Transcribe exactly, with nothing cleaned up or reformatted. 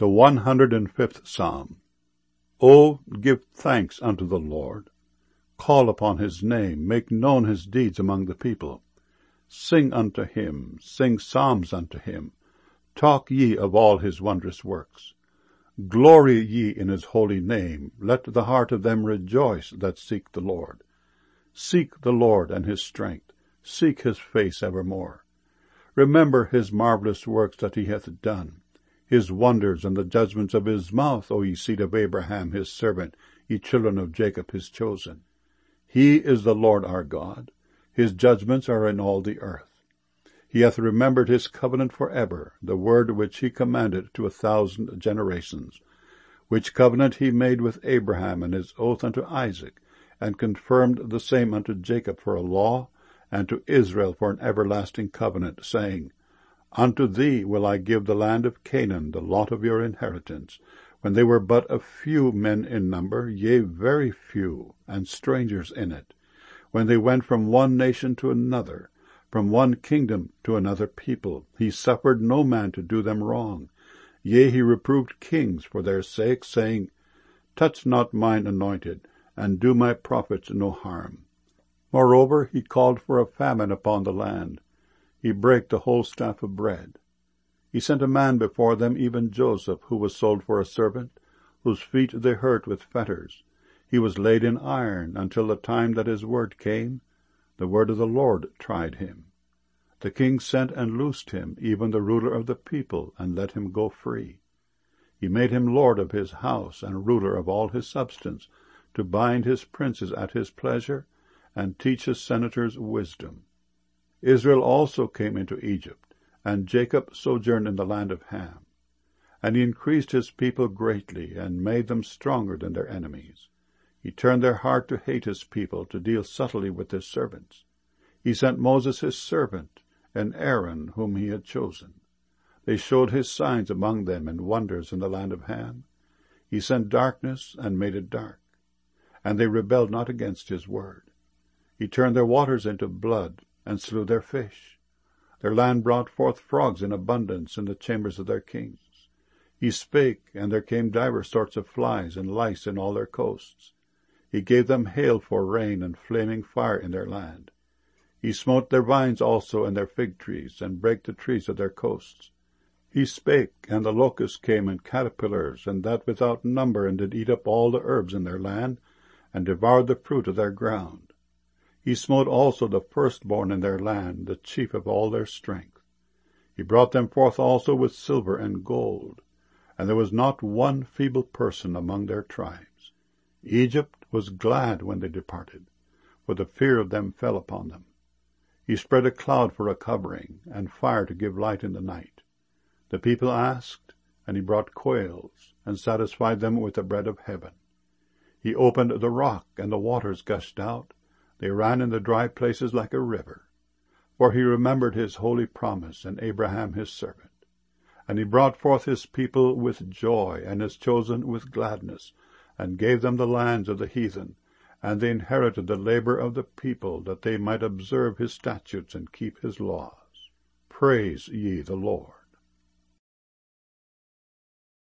The one hundred and fifth Psalm. O give thanks unto the Lord. Call upon his name, make known his deeds among the people. Sing unto him, sing psalms unto him. Talk ye of all his wondrous works. Glory ye in his holy name. Let the heart of them rejoice that seek the Lord. Seek the Lord and his strength. Seek his face evermore. Remember his marvelous works that he hath done, his wonders and the judgments of his mouth, O ye seed of Abraham his servant, ye children of Jacob his chosen. He is the Lord our God. His judgments are in all the earth. He hath remembered his covenant for ever, the word which he commanded to a thousand generations, which covenant he made with Abraham, and his oath unto Isaac, and confirmed the same unto Jacob for a law, and to Israel for an everlasting covenant, saying, Unto thee will I give the land of Canaan, the lot of your inheritance, when they were but a few men in number, yea, very few, and strangers in it, when they went from one nation to another, from one kingdom to another people. He suffered no man to do them wrong. Yea, he reproved kings for their sake, saying, Touch not mine anointed, and do my prophets no harm. Moreover, he called for a famine upon the land. He brake the whole staff of bread. He sent a man before them, even Joseph, who was sold for a servant, whose feet they hurt with fetters. He was laid in iron until the time that his word came. The word of the Lord tried him. The king sent and loosed him, even the ruler of the people, and let him go free. He made him lord of his house, and ruler of all his substance, to bind his princes at his pleasure, and teach his senators wisdom. Israel also came into Egypt, and Jacob sojourned in the land of Ham. And he increased his people greatly, and made them stronger than their enemies. He turned their heart to hate his people, to deal subtly with his servants. He sent Moses his servant, and Aaron whom he had chosen. They showed his signs among them, and wonders in the land of Ham. He sent darkness, and made it dark. And they rebelled not against his word. He turned their waters into blood, and slew their fish. Their land brought forth frogs in abundance in the chambers of their kings. He spake, and there came divers sorts of flies and lice in all their coasts. He gave them hail for rain, and flaming fire in their land. He smote their vines also and their fig trees, and brake the trees of their coasts. He spake, and the locusts came, and caterpillars, and that without number, and did eat up all the herbs in their land, and devoured the fruit of their ground. He smote also the firstborn in their land, the chief of all their strength. He brought them forth also with silver and gold, and there was not one feeble person among their tribes. Egypt was glad when they departed, for the fear of them fell upon them. He spread a cloud for a covering, and fire to give light in the night. The people asked, and he brought quails, and satisfied them with the bread of heaven. He opened the rock, and the waters gushed out. They ran in the dry places like a river. For he remembered his holy promise, and Abraham his servant. And he brought forth his people with joy, and his chosen with gladness, and gave them the lands of the heathen, and they inherited the labor of the people, that they might observe his statutes and keep his laws. Praise ye the Lord.